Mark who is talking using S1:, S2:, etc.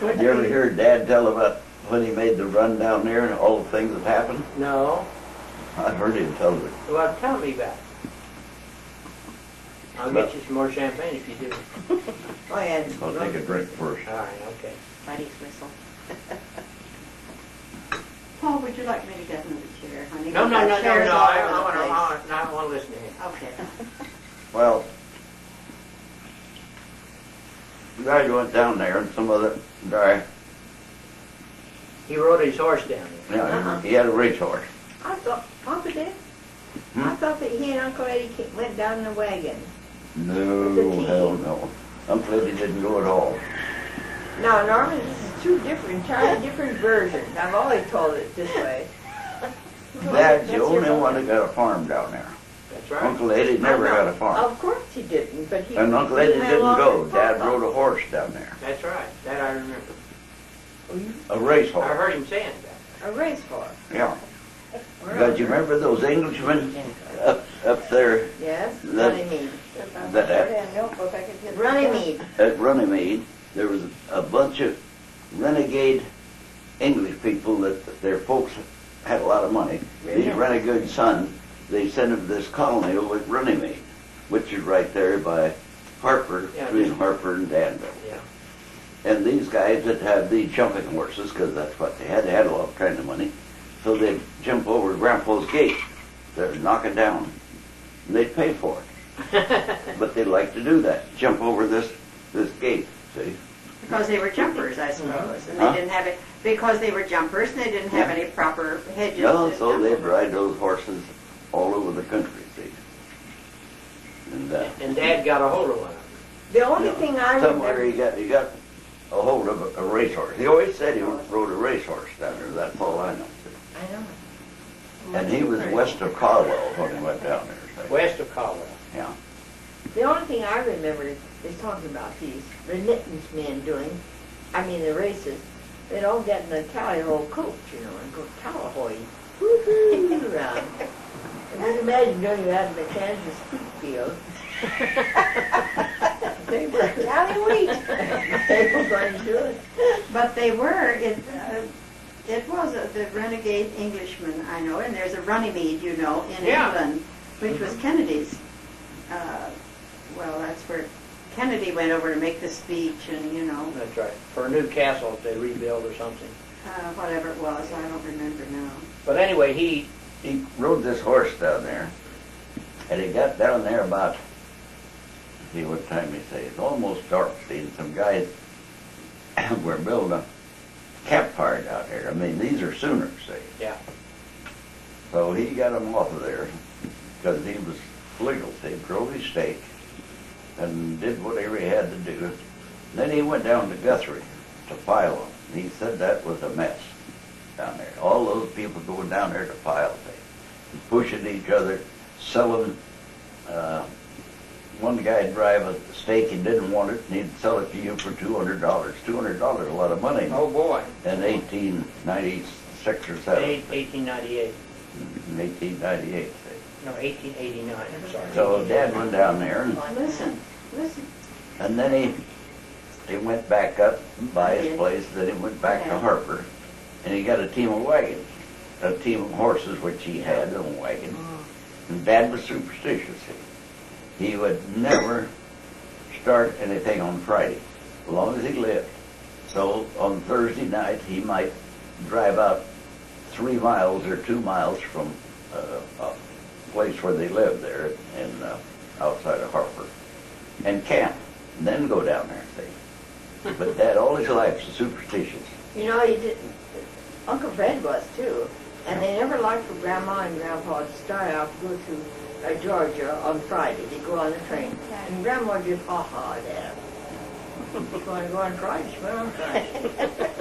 S1: Did you ever hear Dad tell about when he made the run down there and all the things that happened?
S2: No.
S1: I heard him tell it.
S2: Well, tell me about it. I'll get you some more champagne if you do.
S3: Oh, yeah.
S1: I'll take a drink first.
S2: All right, okay.
S4: Buddy's whistle.
S3: Paul, would you like me to get another chair, honey?
S2: No, no, no, no,
S3: Chairs
S2: no.
S3: all
S2: I
S3: over the place.
S2: want to listen to him.
S3: Okay.
S1: Well, the guy went down there and some other guy,
S2: He rode his horse down there.
S1: he had a racehorse.
S3: I thought, Papa did?
S1: Hmm?
S3: I thought that he and Uncle Eddie went down in a wagon.
S1: No, hell no. Uncle Eddie didn't go at all.
S3: No, Norman, this is two entirely different versions. I've always told it this way.
S1: Dad's the
S3: That's
S1: only
S3: your
S1: one that got a farm down there.
S2: That's right.
S1: Uncle Eddie never
S3: I know.
S1: got a farm.
S3: Of course he didn't, but he...
S1: And Uncle
S3: he
S1: Eddie
S3: had
S1: didn't
S3: longer
S1: go. Dad
S3: farm.
S1: rode a horse down there.
S2: That's right. That I remember.
S1: A
S2: I
S1: racehorse.
S2: heard him saying that.
S3: A racehorse.
S1: Yeah. But you remember those Englishmen up there
S3: Yes,
S1: That-
S3: Runnymede.
S1: that-
S3: Runnymede.
S1: at Runnymede? There was a bunch of renegade English people that their folks had a lot of money. These
S3: Yeah.
S1: renegade sons, they sent them to this colony over at Runnymede, which is right there by Harper,
S2: Yeah.
S1: between Harper and Danville.
S2: Yeah.
S1: And these guys that had these jumping horses, because that's what they had a lot of kind of money, so they'd jump over Grandpa's gate. They'd knock it down, and they'd pay for it. But they like to do that, jump over this gate, see?
S3: Because they were jumpers, I suppose, and
S1: Huh?
S3: they didn't have it, because they were jumpers and they didn't have
S1: Yeah.
S3: any proper hedges.
S1: No,
S3: to
S1: so
S3: jump
S1: they'd
S3: over.
S1: ride those horses all over the country, see? And
S2: And Dad got a hold of one of them.
S3: The only thing I
S1: somewhere
S3: remember...
S1: he got a hold of a racehorse. He always said he rode a racehorse down there, that's all I know.
S3: I know.
S1: And he was west of Caldwell when he went down there, see?
S2: West of Colorado.
S1: Yeah.
S3: The only thing I remember is talking about these remittance men doing, the races. They'd all get in a tally-ho coach, and go tally-hoing around. And you can imagine doing that in the Kansas wheat field. They were tally-wheat. They were going to do it.
S5: But they were, it was the renegade Englishman, I know, and there's a Runnymede, in
S2: Yeah.
S5: England, which was Kennedy's. Well, that's where Kennedy went over to make the speech and,
S2: That's right. For a new castle they rebuilt or something.
S5: whatever it was, I don't remember now.
S2: But anyway, he
S1: Rode this horse down there, and he got down there about, see what time he say, it's almost dark, see, and some guys were building a campfire down there. These are Sooners, see.
S2: Yeah.
S1: So he got them off of there, because he was legal, see, drove his stake, and did whatever he had to do. Then he went down to Guthrie to file them. He said that was a mess down there. All those people going down there to file things, pushing each other, selling. One guy drive a stake, he didn't want it, and he'd sell it to you for $200. $200, a lot of money
S2: Oh boy.
S1: in 1896 or 7.
S2: 1898.
S1: In 1898, see.
S2: No, 1889. I'm sorry.
S1: So Dad went down there,
S5: Listen.
S1: and then he went back up by his place, then he went back to Harper, and he got a team of wagons, a team of horses, which he had on a wagon. And Dad was superstitious. He would never start anything on Friday, as long as he lived. So on Thursday night, he might drive out 3 miles or 2 miles from a place where they lived there in outside of Harper, and camp, and then go down there, see. But Dad all his life was superstitious.
S3: He did. Uncle Fred was too, and they never liked for Grandma and Grandpa to start out to go to Georgia on Friday. They go on the train, and Grandma just ha-ha at him. She's going to go on Friday. She went on Friday.